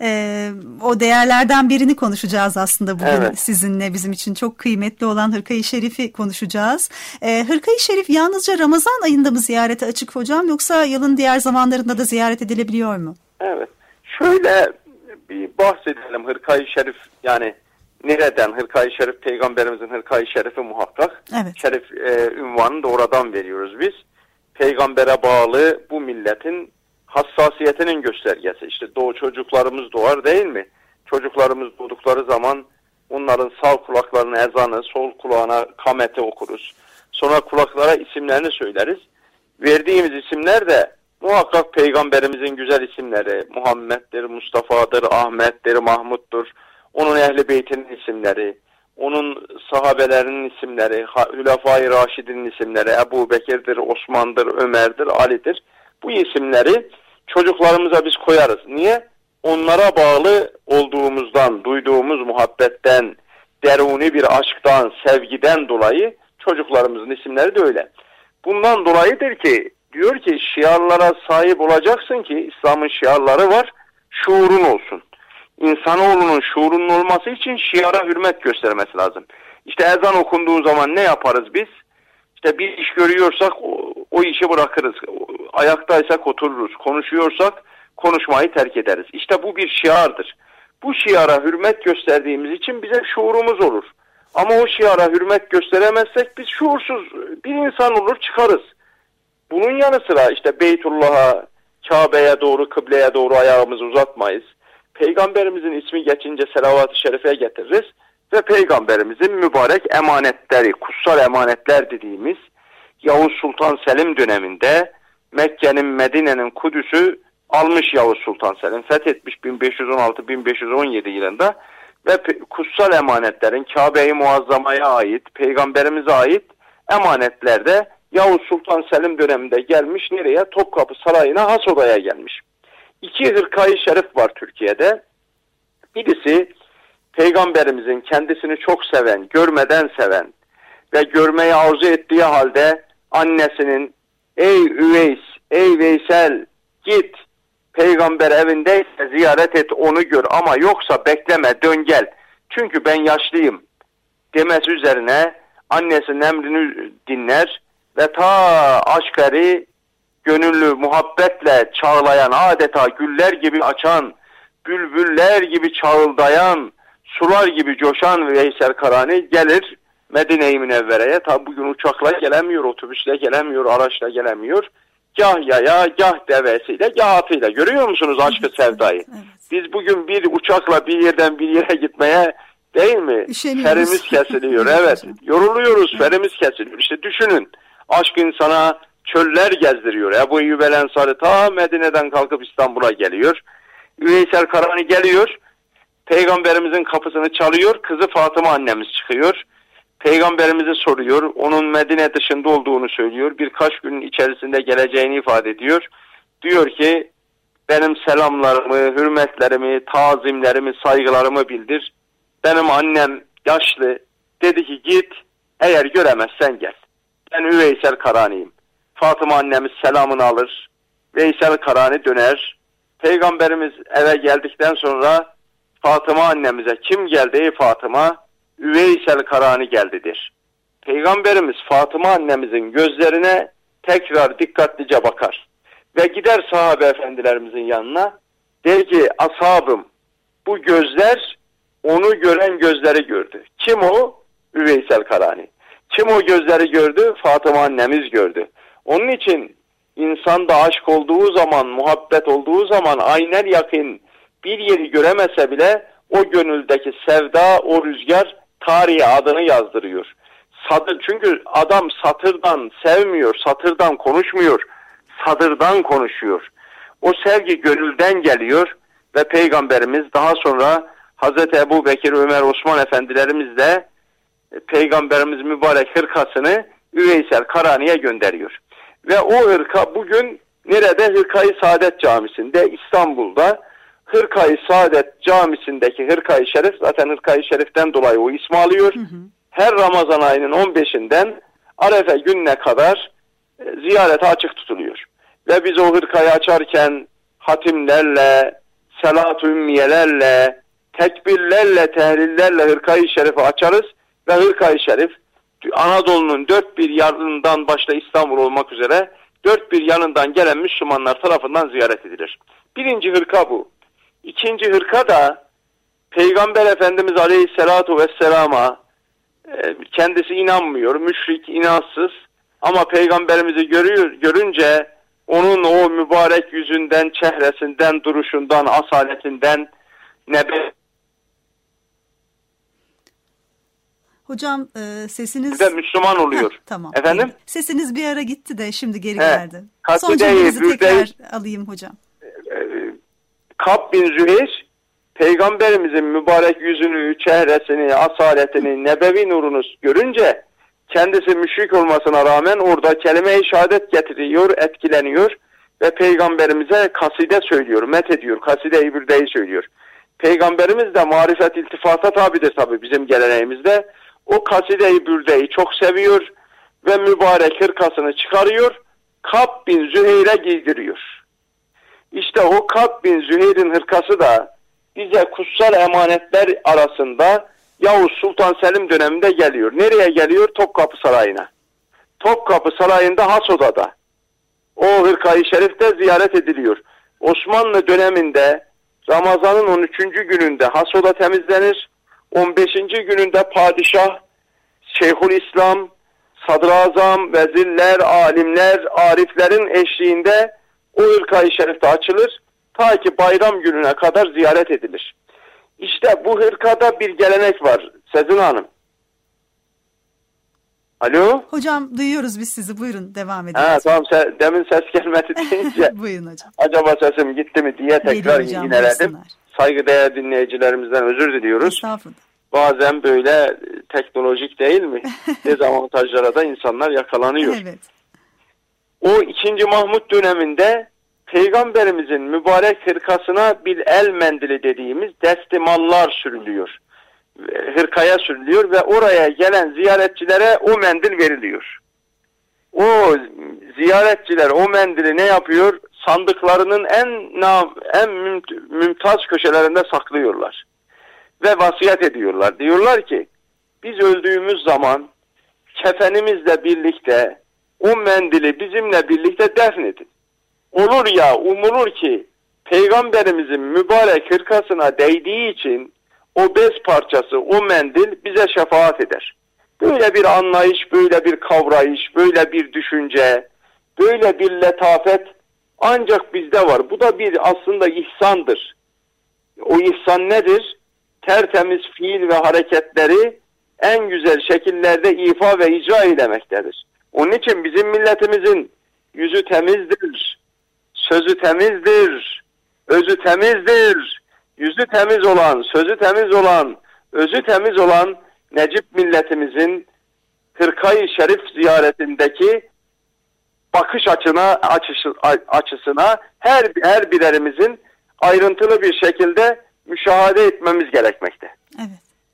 O değerlerden birini konuşacağız aslında bugün sizinle. Bizim için çok kıymetli olan Hırka-i Şerif'i konuşacağız. Hırka-i Şerif yalnızca Ramazan ayında mı ziyarete açık hocam, yoksa yılın diğer zamanlarında da ziyaret edilebiliyor mu? Evet. Şöyle bir bahsedelim. Hırka-i Şerif yani nereden? Hırka-i Şerif Peygamberimizin Hırka-i Şerif'i muhakkak. Evet. Şerif ünvanını da oradan veriyoruz biz. Peygambere bağlı bu milletin hassasiyetinin göstergesi. İşte çocuklarımız doğar değil mi? Çocuklarımız doğdukları zaman onların sağ kulaklarına ezanı, sol kulağına kameti okuruz. Sonra kulaklara isimlerini söyleriz. Verdiğimiz isimler de muhakkak Peygamberimizin güzel isimleri. Muhammed'dir, Mustafa'dır, Ahmet'tir, Mahmud'dur. Onun Ehl-i Beyt'inin isimleri, onun sahabelerinin isimleri, Hülefai Raşid'in isimleri, Ebu Bekir'dir, Osman'dır, Ömer'dir, Ali'dir. Bu isimleri çocuklarımıza biz koyarız. Niye? Onlara bağlı olduğumuzdan, duyduğumuz muhabbetten, deruni bir aşktan, sevgiden dolayı çocuklarımızın isimleri de öyle. Bundan dolayıdır ki, diyor ki şiarlara sahip olacaksın ki, İslam'ın şiarları var, şuurun olsun. insanoğlunun şuurunun olması için şiara hürmet göstermesi lazım. İşte ezan okunduğu zaman ne yaparız biz? İşte bir iş görüyorsak o işi bırakırız. Ayaktaysak otururuz. Konuşuyorsak konuşmayı terk ederiz. İşte bu bir şiardır. Bu şiara hürmet gösterdiğimiz için bize şuurumuz olur. Ama o şiara hürmet gösteremezsek biz şuursuz bir insan olur, çıkarız. Bunun yanı sıra işte Beytullah'a, Kabe'ye doğru, kıbleye doğru ayağımızı uzatmayız. Peygamberimizin ismi geçince selavat-ı şerifeye getiririz. Ve Peygamberimizin mübarek emanetleri, kutsal emanetler dediğimiz Yavuz Sultan Selim döneminde Mekke'nin, Medine'nin Kudüs'ü almış Yavuz Sultan Selim. Fethetmiş 1516-1517 yılında ve kutsal emanetlerin Kabe-i Muazzama'ya ait, Peygamberimize ait emanetler de Yavuz Sultan Selim döneminde gelmiş. Nereye? Topkapı Sarayı'na, has odaya gelmiş. 2 hırkayı şerif var Türkiye'de. Birisi Peygamberimizin kendisini çok seven, görmeden seven ve görmeyi arzu ettiği halde annesinin ey Üveys, ey Veysel git peygamber evindeyse ziyaret et, onu gör ama yoksa bekleme, dön gel çünkü ben yaşlıyım demesi üzerine annesinin emrini dinler ve ta aşkari gönüllü muhabbetle çağlayan, adeta güller gibi açan, bülbüller gibi çağıldayan, sular gibi coşan Veysel Karani gelir Medine-i Münevvere'ye. Tabi bugün uçakla gelemiyor, otobüsle gelemiyor, araçla gelemiyor. Gah yaya, gah devesiyle, gah atıyla. Görüyor musunuz aşkı sevdayı? Evet. Biz bugün bir uçakla bir yerden bir yere gitmeye, değil mi? Ferimiz kesiliyor. Evet. Yoruluyoruz, ferimiz kesiliyor. İşte düşünün. Aşk insana çöller gezdiriyor. Ebu Eyyub el Ensari ta Medine'den kalkıp İstanbul'a geliyor. Veysel Karani geliyor. Peygamberimizin kapısını çalıyor. Kızı Fatıma annemiz çıkıyor. Peygamberimizi soruyor. Onun Medine dışında olduğunu söylüyor. Birkaç günün içerisinde geleceğini ifade ediyor. Diyor ki benim selamlarımı, hürmetlerimi, tazimlerimi, saygılarımı bildir. Benim annem yaşlı. Dedi ki git, eğer göremezsen gel. Ben Veysel Karani'yim. Fatıma annemiz selamını alır. Veysel Karani döner. Peygamberimiz eve geldikten sonra Fatıma annemize kim geldi ey Fatıma? Veysel Karani geldidir. Peygamberimiz Fatıma annemizin gözlerine tekrar dikkatlice bakar. Ve gider sahabe efendilerimizin yanına. Der ki ashabım bu gözler onu gören gözleri gördü. Kim o? Veysel Karani. Kim o gözleri gördü? Fatıma annemiz gördü. Onun için insanda aşk olduğu zaman, muhabbet olduğu zaman aynen yakın bir yeri göremese bile o gönüldeki sevda, o rüzgar tarihe adını yazdırıyor. Çünkü adam satırdan sevmiyor, satırdan konuşmuyor, sadırdan konuşuyor. O sevgi gönülden geliyor ve Peygamberimiz daha sonra Hazreti Ebu Bekir, Ömer, Osman efendilerimiz de Peygamberimiz mübarek hırkasını Veysel Karani'ye gönderiyor. Ve o hırka bugün nerede? Hırka-i Saadet Camisi'nde, İstanbul'da. Hırka-i Saadet Camisi'ndeki Hırka-i Şerif, zaten Hırka-i Şerif'ten dolayı o ismi alıyor. Her Ramazan ayının 15'inden Arefe gününe kadar ziyarete açık tutuluyor. Ve biz o hırkayı açarken hatimlerle, selat-ı ümmiyelerle, tekbirlerle, tehlillerle Hırka-i Şerif'i açarız. Ve Hırka-i Şerif Anadolu'nun dört bir yanından başta İstanbul olmak üzere dört bir yanından gelen Müslümanlar tarafından ziyaret edilir. Birinci hırka bu. İkinci hırka da Peygamber Efendimiz Aleyhisselatu Vesselam'a kendisi inanmıyor, müşrik, inansız ama Peygamberimizi görünce onun o mübarek yüzünden, çehresinden, duruşundan, asaletinden Hocam sesiniz... de Müslüman oluyor. Tamam. Efendim? Sesiniz bir ara gitti de şimdi geri geldi. Son Son cümlenizi tekrar alayım hocam. Kab bin Züheyr, Peygamberimizin mübarek yüzünü, çehresini, asaletini, nebevi nurunu görünce kendisi müşrik olmasına rağmen orada kelime-i şehadet getiriyor, etkileniyor ve Peygamberimize kaside söylüyor, met ediyor, kaside-i bürdeyi söylüyor. Peygamberimiz de marifet iltifata tabidir tabi bizim geleneğimizde. O kaside-i bürdeyi çok seviyor ve mübarek hırkasını çıkarıyor, Kab bin Züheyr'e giydiriyor. İşte o Kab bin Züheyr'in hırkası da bize kutsal emanetler arasında Yavuz Sultan Selim döneminde geliyor. Nereye geliyor? Topkapı Sarayı'na. Topkapı Sarayı'nda Hasoda'da. O hırkayı şerifte ziyaret ediliyor. Osmanlı döneminde Ramazan'ın 13. gününde Hasoda temizlenir. 15. gününde padişah, Şeyhülislam, sadrazam, vezirler, alimler, ariflerin eşliğinde o hırkayı şerifte açılır. Ta ki bayram gününe kadar ziyaret edilir. İşte bu hırkada bir gelenek var Sezin Hanım. Alo? Hocam duyuyoruz biz sizi. Buyurun devam edin. Tamam, demin ses gelmedi deyince buyurun hocam. acaba sesim gitti mi diye tekrar yineledim. Saygıdeğer dinleyicilerimizden özür diliyoruz. Estağfurullah. Bazen böyle teknolojik değil mi? Dezavantajlara da insanlar yakalanıyor. Evet. O 2. Mahmut döneminde Peygamberimizin mübarek hırkasına bir el mendili dediğimiz destimallar sürülüyor. Hırkaya sürülüyor ve oraya gelen ziyaretçilere o mendil veriliyor. O ziyaretçiler o mendili ne yapıyor? Sandıklarının en mümtaz köşelerinde saklıyorlar. Ve vasiyet ediyorlar. Diyorlar ki biz öldüğümüz zaman kefenimizle birlikte o mendili bizimle birlikte defnedin. Olur ya, umulur ki Peygamberimizin mübarek hırkasına değdiği için o bez parçası, o mendil bize şefaat eder. Böyle bir anlayış, böyle bir kavrayış, böyle bir düşünce, böyle bir letafet ancak bizde var. Bu da bir aslında ihsandır. O ihsan nedir? Tertemiz fiil ve hareketleri en güzel şekillerde ifa ve icra eylemektedir. Onun için bizim milletimizin yüzü temizdir, sözü temizdir, özü temizdir. Yüzü temiz olan, sözü temiz olan, özü temiz olan Necip milletimizin hırkayı şerif ziyaretindeki bakış açısına her birerimizin ayrıntılı bir şekilde müşahede etmemiz gerekmekte. Evet.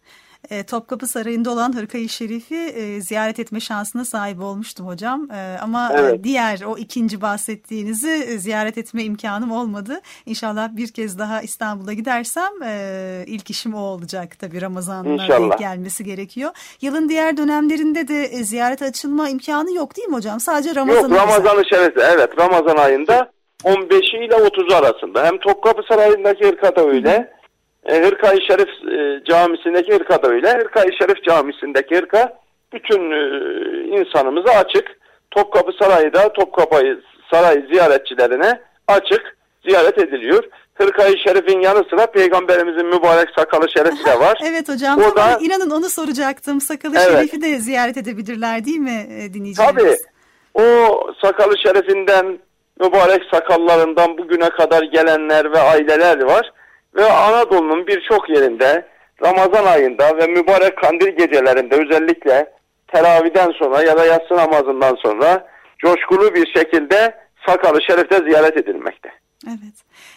Topkapı Sarayı'nda olan Hırka-i Şerif'i ziyaret etme şansına sahip olmuştum hocam. Ama evet, diğer o ikinci bahsettiğinizi ziyaret etme imkanım olmadı. İnşallah bir kez daha İstanbul'a gidersem ilk işim o olacak. Tabii Ramazan'la denk gelmesi gerekiyor. Yılın diğer dönemlerinde de ziyaret açılma imkanı yok değil mi hocam? Sadece Ramazan'ın. Yok, Ramazan-ı Şerif'te, evet, Ramazan ayında 15'i ile 30'u arasında. Hem Topkapı Sarayı'ndaki hırka da öyle. Hırka-i Şerif Camisi'ndeki hırka da öyle. Hırka-i Şerif Camisi'ndeki hırka bütün insanımıza açık. Topkapı Sarayı da Topkapı Sarayı ziyaretçilerine açık, ziyaret ediliyor. Hırka-i Şerif'in yanı sıra Peygamberimizin mübarek sakalı şerifi de var. Evet hocam, orada, inanın onu soracaktım. Sakalı şerifi de ziyaret edebilirler değil mi dinleyicilerimiz? Tabii. O sakalı şerifinden, mübarek sakallarından bugüne kadar gelenler ve aileler var. Ve Anadolu'nun birçok yerinde Ramazan ayında ve mübarek kandil gecelerinde özellikle teravihden sonra ya da yatsı namazından sonra coşkulu bir şekilde Sakalı Şerif'te ziyaret edilmekte. Evet.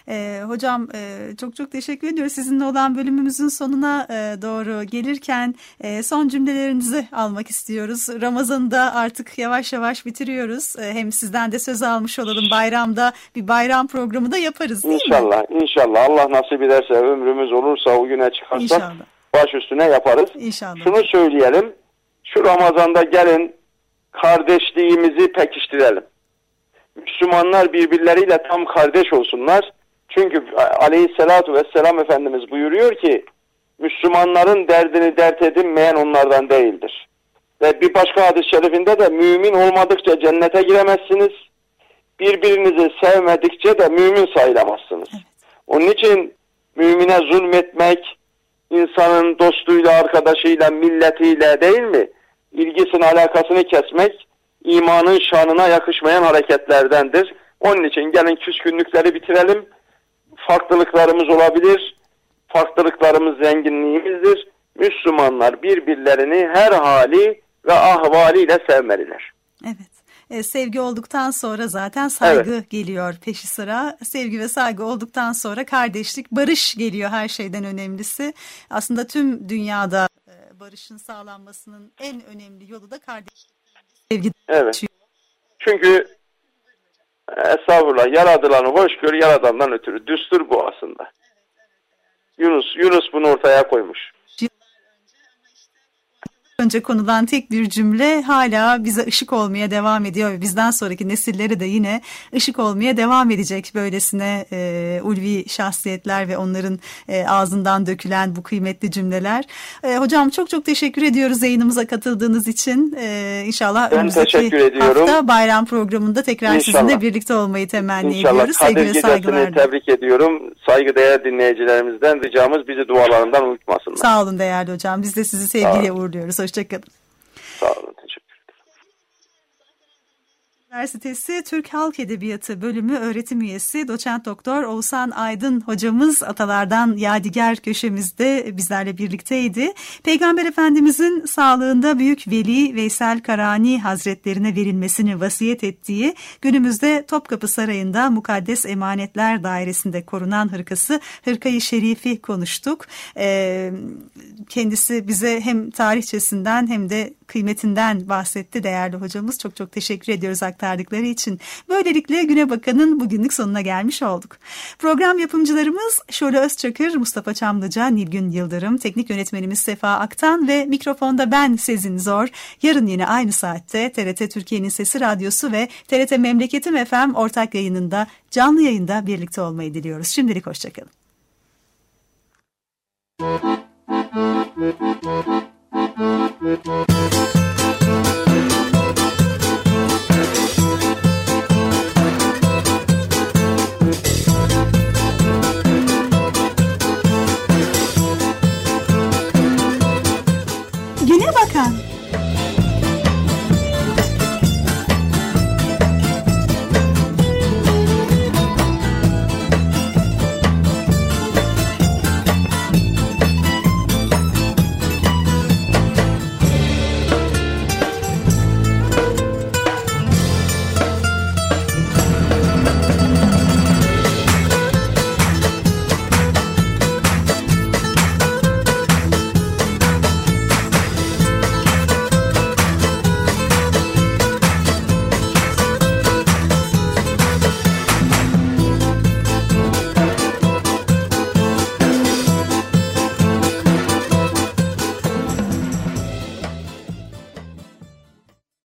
Hocam çok teşekkür ediyoruz. Sizinle olan bölümümüzün sonuna doğru gelirken son cümlelerinizi almak istiyoruz. Ramazan'ı da artık yavaş yavaş bitiriyoruz. Hem sizden de söz almış olalım. Bayramda bir bayram programı da yaparız değil İnşallah, mi? İnşallah. Allah nasip ederse, ömrümüz olursa, o güne çıkarsak İnşallah baş üstüne yaparız. İnşallah. Şunu söyleyelim. Şu Ramazan'da gelin kardeşliğimizi pekiştirelim. Müslümanlar birbirleriyle tam kardeş olsunlar. Çünkü aleyhissalatu vesselam Efendimiz buyuruyor ki Müslümanların derdini dert edinmeyen onlardan değildir. Ve bir başka hadis-i şerifinde de mümin olmadıkça cennete giremezsiniz. Birbirinizi sevmedikçe de mümin sayılamazsınız. Evet. Onun için mümine zulmetmek, insanın dostuyla, arkadaşıyla, milletiyle değil mi? İlgisini, alakasını kesmek imanın şanına yakışmayan hareketlerdendir. Onun için gelin küskünlükleri bitirelim. Farklılıklarımız olabilir. Farklılıklarımız zenginliğimizdir. Müslümanlar birbirlerini her hali ve ahvaliyle sevmeliler. Evet. Sevgi olduktan sonra zaten saygı geliyor peşi sıra. Sevgi ve saygı olduktan sonra kardeşlik, barış geliyor her şeyden önemlisi. Aslında tüm dünyada barışın sağlanmasının en önemli yolu da kardeşlik. Sevgi. Evet. Çünkü estağfurullah, yaradılanı hoş gör, yaradandan ötürü. Düstur bu aslında. Yunus bunu ortaya koymuş. Önce konulan tek bir cümle hala bize ışık olmaya devam ediyor ve bizden sonraki nesillere de yine ışık olmaya devam edecek böylesine ulvi şahsiyetler ve onların ağzından dökülen bu kıymetli cümleler. Hocam çok teşekkür ediyoruz yayınımıza katıldığınız için. İnşallah ben önümüzdeki hafta bayram programında tekrar sizinle birlikte olmayı temenni ediyoruz. Kadir Gecesi'ni tebrik ediyorum. Saygıdeğer dinleyicilerimizden ricamız bizi dualarından unutmasınlar. Sağ olun değerli hocam. Biz de sizi sevgiyle uğurluyoruz. Hoşçakalın. Sağ olun, teşekkür ederim. Üniversitesi Türk Halk Edebiyatı Bölümü öğretim üyesi Doçent Doktor Oğuzhan Aydın hocamız Atalardan Yadigar köşemizde bizlerle birlikteydi. Peygamber Efendimizin sağlığında Büyük Veli Veysel Karani Hazretlerine verilmesini vasiyet ettiği günümüzde Topkapı Sarayı'nda Mukaddes Emanetler Dairesi'nde korunan hırkası Hırka-i Şerifi konuştuk. Kendisi bize hem tarihçesinden hem de kıymetinden bahsetti değerli hocamız. Çok teşekkür ediyoruz aktardıkları için. Böylelikle Güne Bakan'ın bugünlük sonuna gelmiş olduk. Program yapımcılarımız Şule Özçakır, Mustafa Çamlıca, Nilgün Yıldırım, teknik yönetmenimiz Sefa Aktan ve mikrofonda ben Sezin Zor. Yarın yine aynı saatte TRT Türkiye'nin Sesi Radyosu ve TRT Memleketim FM ortak yayınında canlı yayında birlikte olmayı diliyoruz. Şimdilik hoşçakalın. Güne Bakan.